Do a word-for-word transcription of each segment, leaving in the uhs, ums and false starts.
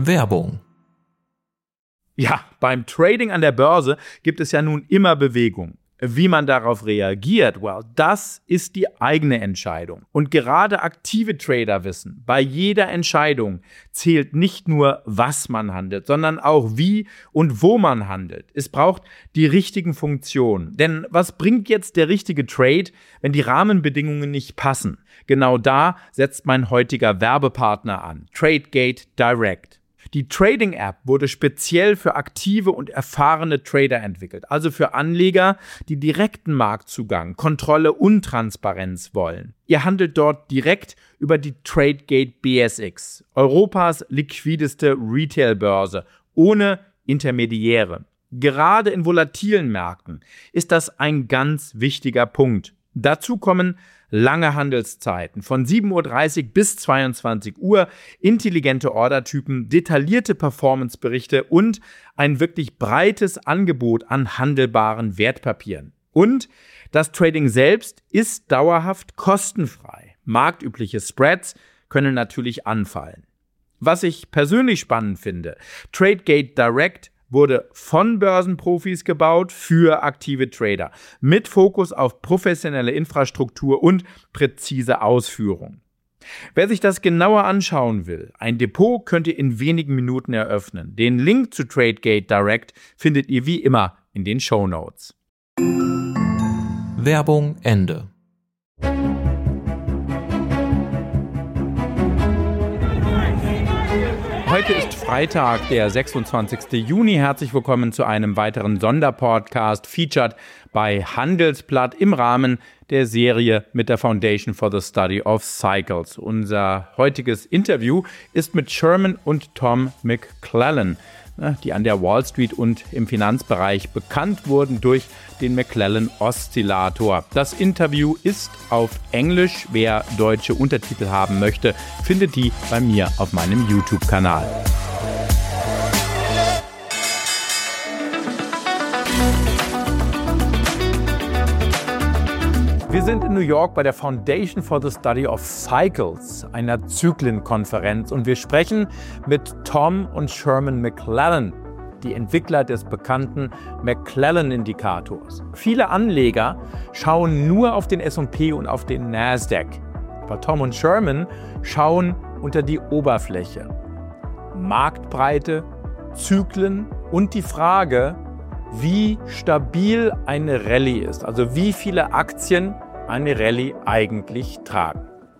Werbung. Ja, beim Trading an der Börse gibt es ja nun immer Bewegung. Wie man darauf reagiert, well, das ist die eigene Entscheidung. Und gerade aktive Trader wissen, bei jeder Entscheidung zählt nicht nur, was man handelt, sondern auch wie und wo man handelt. Es braucht die richtigen Funktionen. Denn was bringt jetzt der richtige Trade, wenn die Rahmenbedingungen nicht passen? Genau da setzt mein heutiger Werbepartner an, Tradegate Direct. Die Trading-App wurde speziell für aktive und erfahrene Trader entwickelt, also für Anleger, die direkten Marktzugang, Kontrolle und Transparenz wollen. Ihr handelt dort direkt über die Tradegate B S X, Europas liquideste Retail-Börse, ohne Intermediäre. Gerade in volatilen Märkten ist das ein ganz wichtiger Punkt. Dazu kommen lange Handelszeiten von sieben Uhr dreißig bis zweiundzwanzig Uhr, intelligente Ordertypen, detaillierte Performanceberichte und ein wirklich breites Angebot an handelbaren Wertpapieren. Und das Trading selbst ist dauerhaft kostenfrei. Marktübliche Spreads können natürlich anfallen. Was ich persönlich spannend finde, Tradegate Direct wurde von Börsenprofis gebaut für aktive Trader mit Fokus auf professionelle Infrastruktur und präzise Ausführung. Wer sich das genauer anschauen will, ein Depot könnt ihr in wenigen Minuten eröffnen. Den Link zu Tradegate Direct findet ihr wie immer in den Shownotes. Werbung Ende. Heute ist Freitag, der sechsundzwanzigster Juni. Herzlich willkommen zu einem weiteren Sonderpodcast, featured bei Handelsblatt im Rahmen der Serie mit der Foundation for the Study of Cycles. Unser heutiges Interview ist mit Sherman und Tom McClellan, die an der Wall Street und im Finanzbereich bekannt wurden durch den McClellan-Oszillator. Das Interview ist auf Englisch. Wer deutsche Untertitel haben möchte, findet die bei mir auf meinem YouTube-Kanal. Wir sind in New York bei der Foundation for the Study of Cycles, einer Zyklenkonferenz, und wir sprechen mit Tom und Sherman McClellan, die Entwickler des bekannten McClellan-Indikators. Viele Anleger schauen nur auf den S und P und auf den Nasdaq, aber Tom und Sherman schauen unter die Oberfläche. Marktbreite, Zyklen und die Frage, wie stabil eine Rallye ist, also wie viele Aktien eine Rallye eigentlich tragen.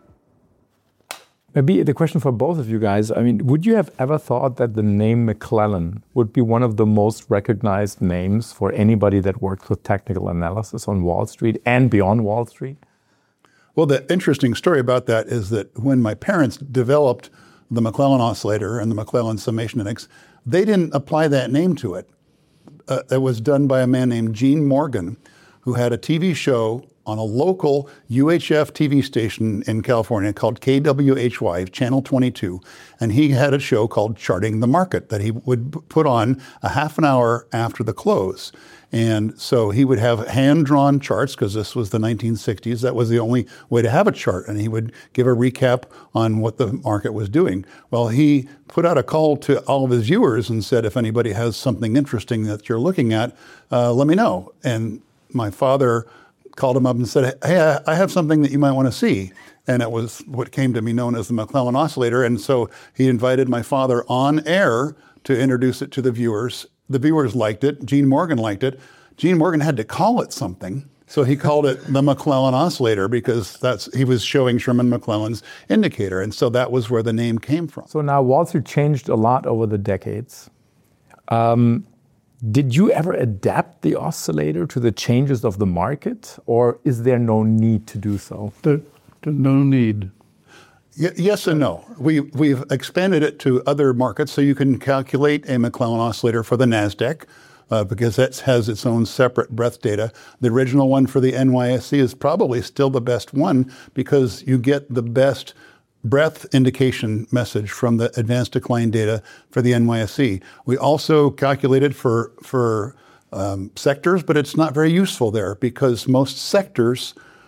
Maybe the question for both of you guys, I mean, would you have ever thought that the name McClellan would be one of the most recognized names for anybody that works with technical analysis on Wall Street and beyond Wall Street? Well, the interesting story about that is that when my parents developed the McClellan oscillator and the McClellan summation index, they didn't apply that name to it. Uh, it was done by a man named Gene Morgan, who had a T V show on a local U H F T V station in California called K W H Y, Channel twenty-two. And he had a show called Charting the Market that he would put on a half an hour after the close. And so he would have hand-drawn charts, because this was the nineteen sixties. That was the only way to have a chart. And he would give a recap on what the market was doing. Well, he put out a call to all of his viewers and said, if anybody has something interesting that you're looking at, uh, let me know. And my father called him up and said, hey, I have something that you might want to see. And it was what came to be known as the McClellan oscillator. And so he invited my father on air to introduce it to the viewers. The viewers liked it. Gene Morgan liked it. Gene Morgan had to call it something. So he called it the McClellan oscillator because that's he was showing Sherman McClellan's indicator. And so that was where the name came from. So now Wall Street changed a lot over the decades. Um, did you ever adapt the oscillator to the changes of the market, or is there no need to do so? There, there's no need. Y- yes and no. We, we've expanded it to other markets, so you can calculate a McClellan oscillator for the NASDAQ, uh, because that has its own separate breadth data. The original one for the N Y S E is probably still the best one because you get the best breadth indication message from the advanced decline data for the N Y S E. We also calculated for, for um, sectors, but it's not very useful there because most sectors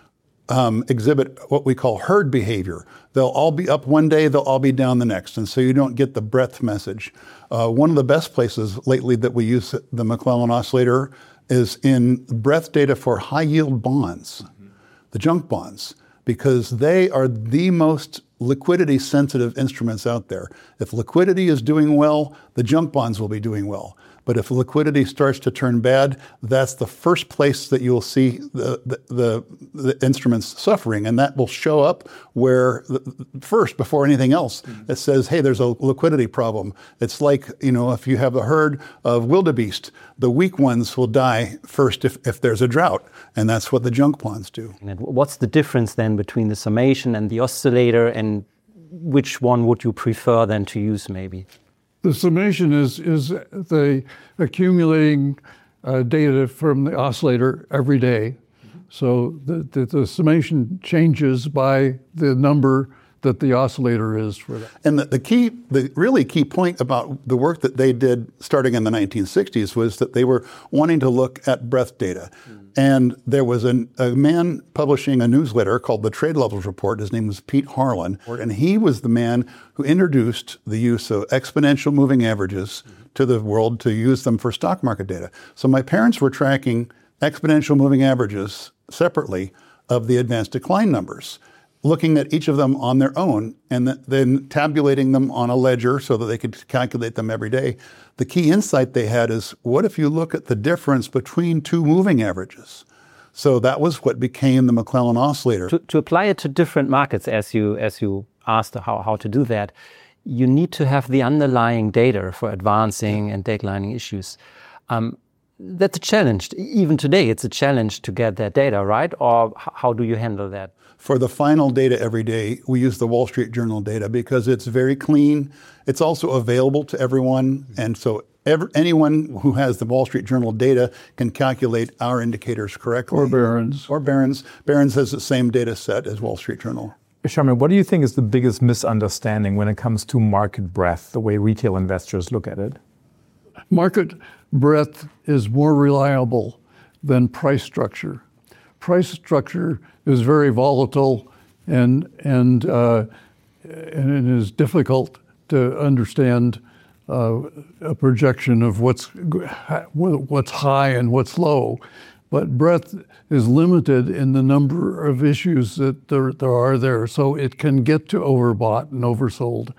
um, exhibit what we call herd behavior. They'll all be up one day, they'll all be down the next, and so you don't get the breadth message. Uh, one of the best places lately that we use the McClellan oscillator is in breadth data for high-yield bonds, mm-hmm. the junk bonds, because they are the most liquidity-sensitive instruments out there. If liquidity is doing well, the junk bonds will be doing well. But if liquidity starts to turn bad, that's the first place that you'll see the, the, the, the instruments suffering. And that will show up where, first, before anything else, mm-hmm. it says, hey, there's a liquidity problem. It's like, you know, if you have a herd of wildebeest, the weak ones will die first if, if there's a drought. And that's what the junk bonds do. And what's the difference then between the summation and the oscillator, and which one would you prefer then to use maybe? The summation is is the accumulating uh, data from the oscillator every day. Mm-hmm. So the, the, the summation changes by the number that the oscillator is for that. And the, the key, the really key point about the work that they did starting in the nineteen sixties was that they were wanting to look at breadth data. Mm. And there was an, a man publishing a newsletter called the Trade Levels Report. His name was Pete Harlan. And he was the man who introduced the use of exponential moving averages mm-hmm. to the world to use them for stock market data. So my parents were tracking exponential moving averages separately of the advanced decline numbers, looking at each of them on their own and th- then tabulating them on a ledger so that they could calculate them every day. The key insight they had is, what if you look at the difference between two moving averages? So that was what became the McClellan oscillator. To, to apply it to different markets, as you as you asked how, how to do that, you need to have the underlying data for advancing and declining issues. Um, that's a challenge. Even today, it's a challenge to get that data, right? Or how do you handle that? For the final data every day, we use the Wall Street Journal data because it's very clean. It's also available to everyone. And so every, anyone who has the Wall Street Journal data can calculate our indicators correctly. Or Barron's. Or Barron's. Barron's has the same data set as Wall Street Journal. Sharmin, what do you think is the biggest misunderstanding when it comes to market breadth, the way retail investors look at it? Market breadth is more reliable than price structure. Price structure is very volatile and and uh, and it is difficult to understand uh, a projection of what's what's high and what's low. But breadth is limited in the number of issues that there, there are there, so it can get to overbought and oversold,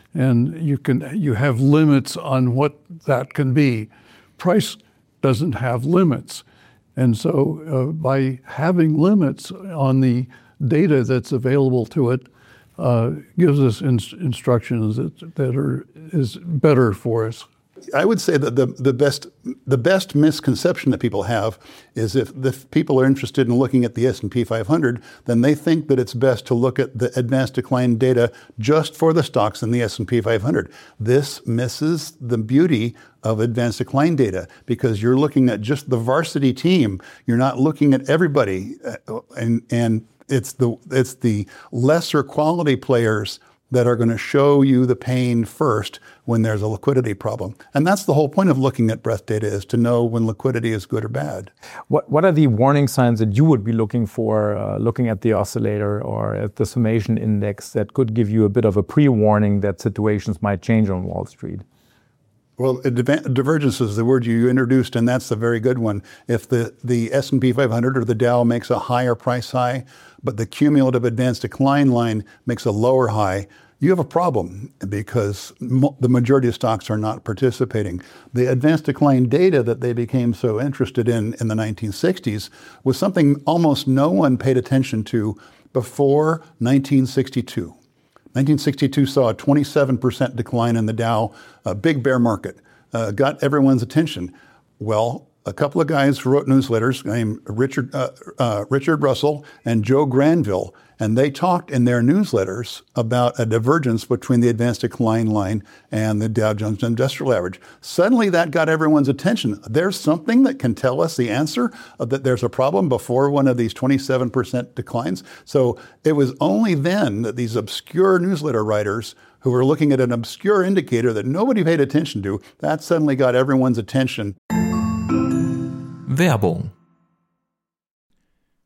and you can you have limits on what that can be. Price doesn't have limits. And so uh, by having limits on the data that's available to it uh, gives us in- instructions that, that are is better for us. I would say that the, the best the best misconception that people have is if the people are interested in looking at the S and P five hundred, then they think that it's best to look at the advanced decline data just for the stocks in the S and P five hundred. This misses the beauty of advanced decline data because you're looking at just the varsity team. You're not looking at everybody, uh, and and it's the it's the lesser quality players that are going to show you the pain first when there's a liquidity problem. And that's the whole point of looking at breadth data, is to know when liquidity is good or bad. What What are the warning signs that you would be looking for, uh, looking at the oscillator or at the summation index, that could give you a bit of a pre-warning that situations might change on Wall Street? Well, divergence is the word you introduced, and that's a very good one. If the, the S and P five hundred or the Dow makes a higher price high, but the cumulative advanced decline line makes a lower high, you have a problem because mo- the majority of stocks are not participating. The advanced decline data that they became so interested in in the nineteen sixties was something almost no one paid attention to before nineteen sixty-two. nineteen sixty-two saw a twenty-seven percent decline in the Dow, a big bear market, uh, got everyone's attention. Well, a couple of guys wrote newsletters named Richard uh, uh, Richard Russell and Joe Granville, and they talked in their newsletters about a divergence between the advanced decline line and the Dow Jones Industrial Average. Suddenly that got everyone's attention. There's something that can tell us the answer, uh, that there's a problem before one of these twenty-seven percent declines. So it was only then that these obscure newsletter writers who were looking at an obscure indicator that nobody paid attention to, that suddenly got everyone's attention. Werbung.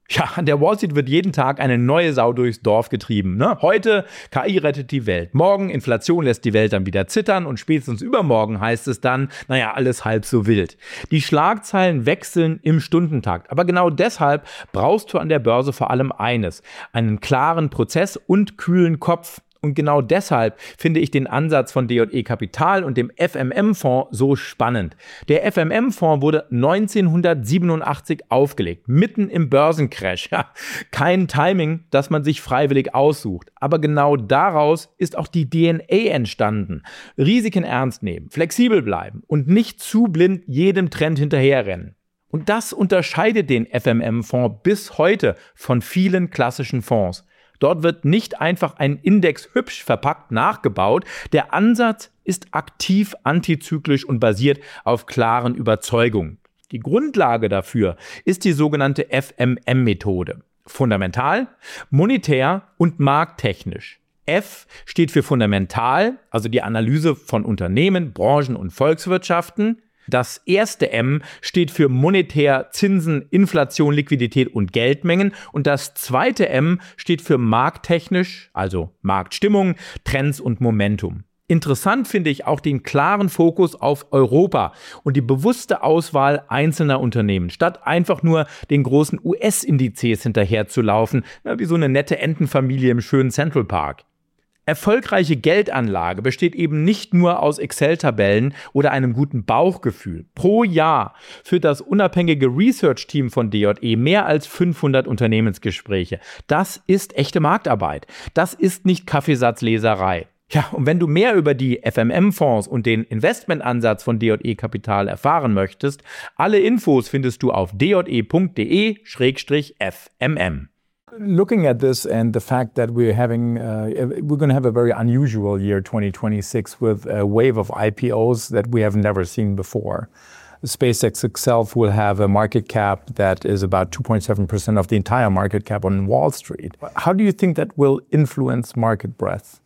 Ja, an der Wall Street wird jeden Tag eine neue Sau durchs Dorf getrieben. Ne? Heute K I rettet die Welt. Morgen Inflation lässt die Welt dann wieder zittern und spätestens übermorgen heißt es dann, naja, alles halb so wild. Die Schlagzeilen wechseln im Stundentakt. Aber genau deshalb brauchst du an der Börse vor allem eines: einen klaren Prozess und kühlen Kopf. Und genau deshalb finde ich den Ansatz von D J E Kapital und dem F M M-Fonds so spannend. Der F M M-Fonds wurde neunzehnhundertsiebenundachtzig aufgelegt, mitten im Börsencrash. Ja, kein Timing, das man sich freiwillig aussucht. Aber genau daraus ist auch die D N A entstanden. Risiken ernst nehmen, flexibel bleiben und nicht zu blind jedem Trend hinterherrennen. Und das unterscheidet den F M M-Fonds bis heute von vielen klassischen Fonds. Dort wird nicht einfach ein Index hübsch verpackt nachgebaut. Der Ansatz ist aktiv antizyklisch und basiert auf klaren Überzeugungen. Die Grundlage dafür ist die sogenannte F M M-Methode. Fundamental, monetär und markttechnisch. F steht für fundamental, also die Analyse von Unternehmen, Branchen und Volkswirtschaften. Das erste M steht für monetär, Zinsen, Inflation, Liquidität und Geldmengen. Und das zweite M steht für markttechnisch, also Marktstimmung, Trends und Momentum. Interessant finde ich auch den klaren Fokus auf Europa und die bewusste Auswahl einzelner Unternehmen, statt einfach nur den großen U S-Indizes hinterherzulaufen, wie so eine nette Entenfamilie im schönen Central Park. Erfolgreiche Geldanlage besteht eben nicht nur aus Excel-Tabellen oder einem guten Bauchgefühl. Pro Jahr führt das unabhängige Research-Team von D J E mehr als fünfhundert Unternehmensgespräche. Das ist echte Marktarbeit. Das ist nicht Kaffeesatzleserei. Ja, und wenn du mehr über die F M M-Fonds und den Investmentansatz von D J E Kapital erfahren möchtest, alle Infos findest du auf d j e punkt d e slash f m m. Looking at this and the fact that we're having, uh, we're going to have a very unusual year twenty twenty-six with a wave of I P Os that we have never seen before. SpaceX itself will have a market cap that is about two point seven percent of the entire market cap on Wall Street. How do you think that will influence market breadth?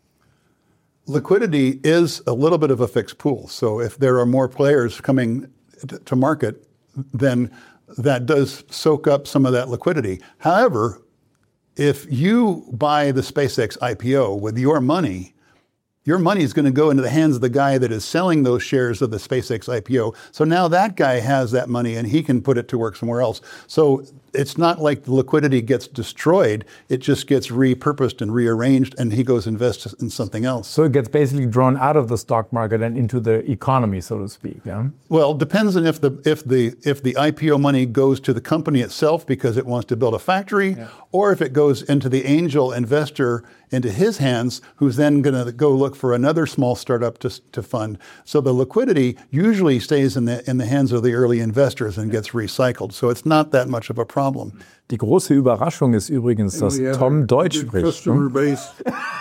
Liquidity is a little bit of a fixed pool. So if there are more players coming to market, then that does soak up some of that liquidity. However, if you buy the SpaceX I P O with your money, your money is going to go into the hands of the guy that is selling those shares of the SpaceX I P O. So now that guy has that money and he can put it to work somewhere else. So it's not like the liquidity gets destroyed. It just gets repurposed and rearranged and he goes invests in something else. So it gets basically drawn out of the stock market and into the economy, so to speak. Yeah? Well, it depends on if the if the if the I P O money goes to the company itself because it wants to build a factory, yeah, or if it goes into the angel investor into his hands, who's then going to go look for another small startup to to fund. So the liquidity usually stays in the in the hands of the early investors and gets recycled. So it's not that much of a problem. Die große Überraschung ist übrigens, dass yeah, Tom Deutsch spricht. Customer base.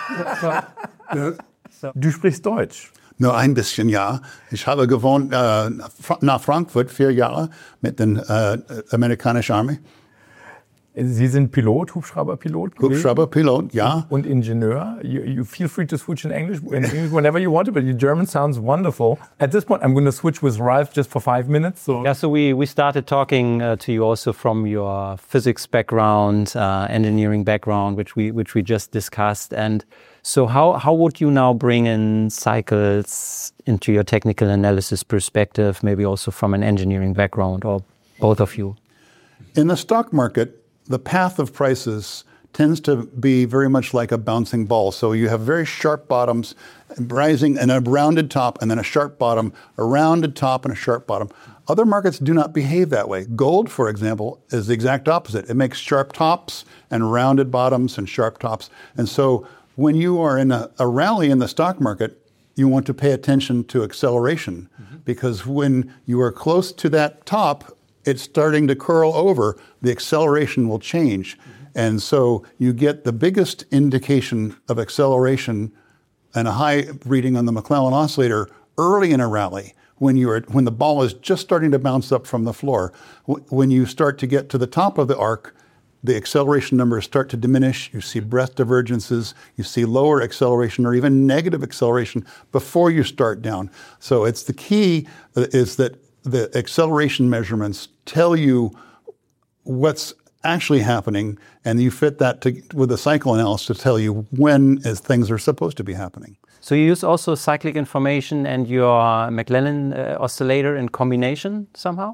Du sprichst Deutsch. Nur ein bisschen, ja. Ich habe gewohnt äh, nach Frankfurt vier Jahre mit der äh, amerikanischen Armee. Sie sind Pilot, Hubschrauberpilot? Hubschrauberpilot, ja. Und Ingenieur. You, you feel free to switch in English whenever you want to, but your German sounds wonderful. At this point, I'm going to switch with Ralph just for five minutes. So. Yeah, so we, we started talking uh, to you also from your physics background, uh, engineering background, which we which we just discussed. And so how, how would you now bring in cycles into your technical analysis perspective, maybe also from an engineering background, or both of you? In the stock market, the path of prices tends to be very much like a bouncing ball. So you have very sharp bottoms rising and a rounded top and then a sharp bottom, a rounded top and a sharp bottom. Other markets do not behave that way. Gold, for example, is the exact opposite. It makes sharp tops and rounded bottoms and sharp tops. And so when you are in a, a rally in the stock market, you want to pay attention to acceleration, mm-hmm, because when you are close to that top, it's starting to curl over, the acceleration will change. Mm-hmm. And so you get the biggest indication of acceleration and a high reading on the McClellan oscillator early in a rally when you're when the ball is just starting to bounce up from the floor. W- when you start to get to the top of the arc, the acceleration numbers start to diminish. You see breadth divergences. You see lower acceleration or even negative acceleration before you start down. So it's the key is that the acceleration measurements tell you what's actually happening, and you fit that to, with a cycle analysis to tell you when is things are supposed to be happening. So you use also cyclic information and your McClellan uh, oscillator in combination somehow?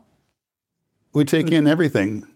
We take in everything.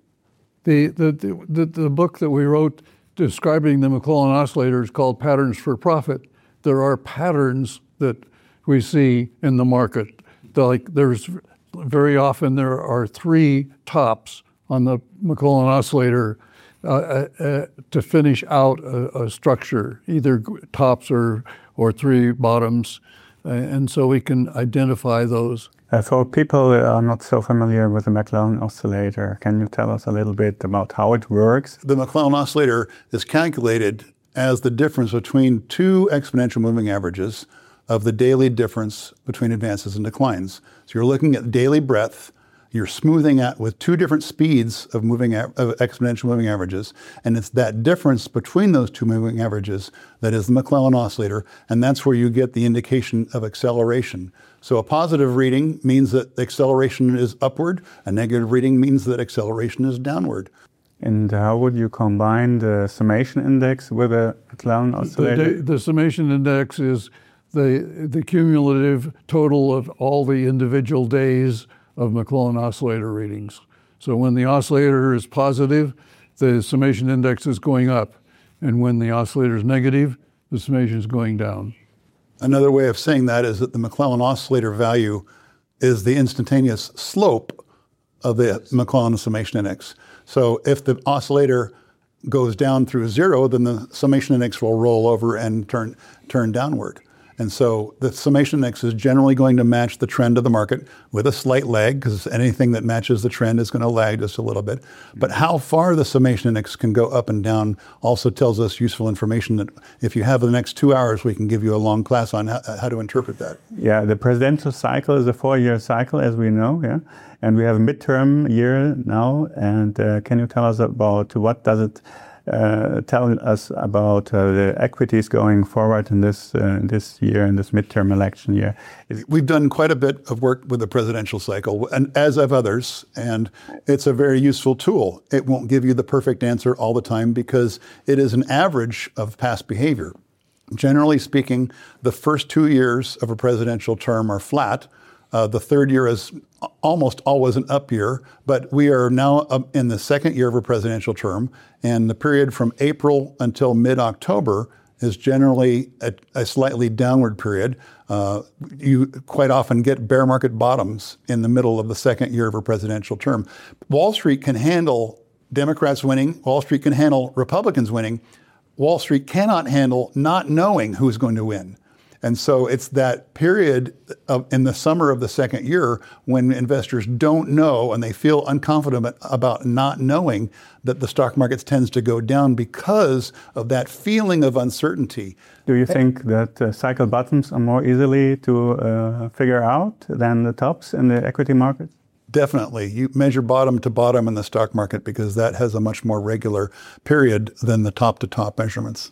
The, the, the, the book that we wrote describing the McClellan oscillator is called Patterns for Profit. There are patterns that we see in the market. Like there's very often there are three tops on the McClellan oscillator uh, uh, to finish out a, a structure, either tops or, or three bottoms. Uh, and so we can identify those. Uh, for people that are not so familiar with the McClellan oscillator, can you tell us a little bit about how it works? The McClellan oscillator is calculated as the difference between two exponential moving averages of the daily difference between advances and declines. So you're looking at daily breadth, you're smoothing out with two different speeds of moving of exponential moving averages, and it's that difference between those two moving averages that is the McClellan oscillator, and that's where you get the indication of acceleration. So a positive reading means that acceleration is upward, a negative reading means that acceleration is downward. And how would you combine the summation index with a McClellan oscillator? The, the summation index is the, the cumulative total of all the individual days of McClellan oscillator readings. So when the oscillator is positive, the summation index is going up. And when the oscillator is negative, the summation is going down. Another way of saying that is that the McClellan oscillator value is the instantaneous slope of the McClellan summation index. So if the oscillator goes down through zero, then the summation index will roll over and turn turn downward. And so the summation index is generally going to match the trend of the market with a slight lag, because anything that matches the trend is going to lag just a little bit. But how far the summation index can go up and down also tells us useful information that if you have the next two hours, we can give you a long class on how, how to interpret that. Yeah, the presidential cycle is a four-year cycle, as we know, yeah? And we have a midterm year now. And uh, can you tell us about what does it Uh, tell us about uh, the equities going forward in this uh, this year, in this midterm election year? Is We've done quite a bit of work with the presidential cycle, and as have others, and it's a very useful tool. It won't give you the perfect answer all the time because it is an average of past behavior. Generally speaking, the first two years of a presidential term are flat. Uh, the third year is almost always an up year, but we are now in the second year of a presidential term, and the period from April until mid-October is generally a, a slightly downward period. Uh, you quite often get bear market bottoms in the middle of the second year of a presidential term. Wall Street can handle Democrats winning. Wall Street can handle Republicans winning. Wall Street cannot handle not knowing who's going to win. And so it's that period of, in the summer of the second year when investors don't know and they feel unconfident about not knowing that the stock market tends to go down because of that feeling of uncertainty. Do you think that uh, cycle bottoms are more easily to uh, figure out than the tops in the equity markets? Definitely. You measure bottom to bottom in the stock market because that has a much more regular period than the top to top measurements.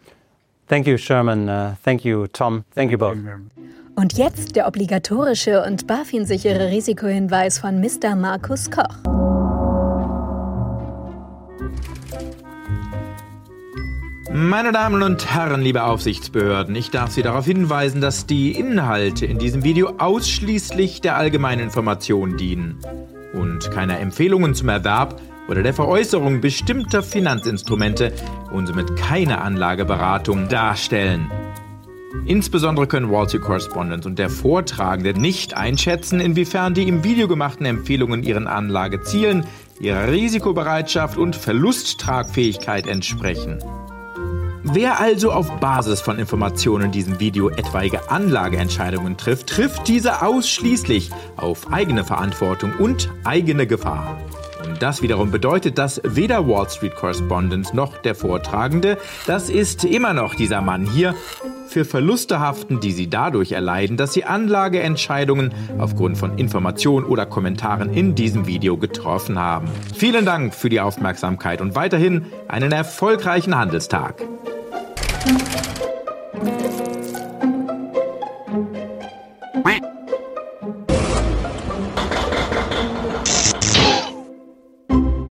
Thank you, Sherman. Uh, thank you, Tom. Thank you both. Und jetzt der obligatorische und BaFin-sichere Risikohinweis von Mister Markus Koch. Meine Damen und Herren, liebe Aufsichtsbehörden, ich darf Sie darauf hinweisen, dass die Inhalte in diesem Video ausschließlich der allgemeinen Information dienen und keiner Empfehlungen zum Erwerb oder der Veräußerung bestimmter Finanzinstrumente und somit keine Anlageberatung darstellen. Insbesondere können Wall Street Correspondent und der Vortragende nicht einschätzen, inwiefern die im Video gemachten Empfehlungen ihren Anlagezielen, ihrer Risikobereitschaft und Verlusttragfähigkeit entsprechen. Wer also auf Basis von Informationen in diesem Video etwaige Anlageentscheidungen trifft, trifft diese ausschließlich auf eigene Verantwortung und eigene Gefahr. Und das wiederum bedeutet, dass weder Wall Street Correspondent noch der Vortragende, das ist immer noch dieser Mann hier, für Verluste haften, die sie dadurch erleiden, dass sie Anlageentscheidungen aufgrund von Informationen oder Kommentaren in diesem Video getroffen haben. Vielen Dank für die Aufmerksamkeit und weiterhin einen erfolgreichen Handelstag.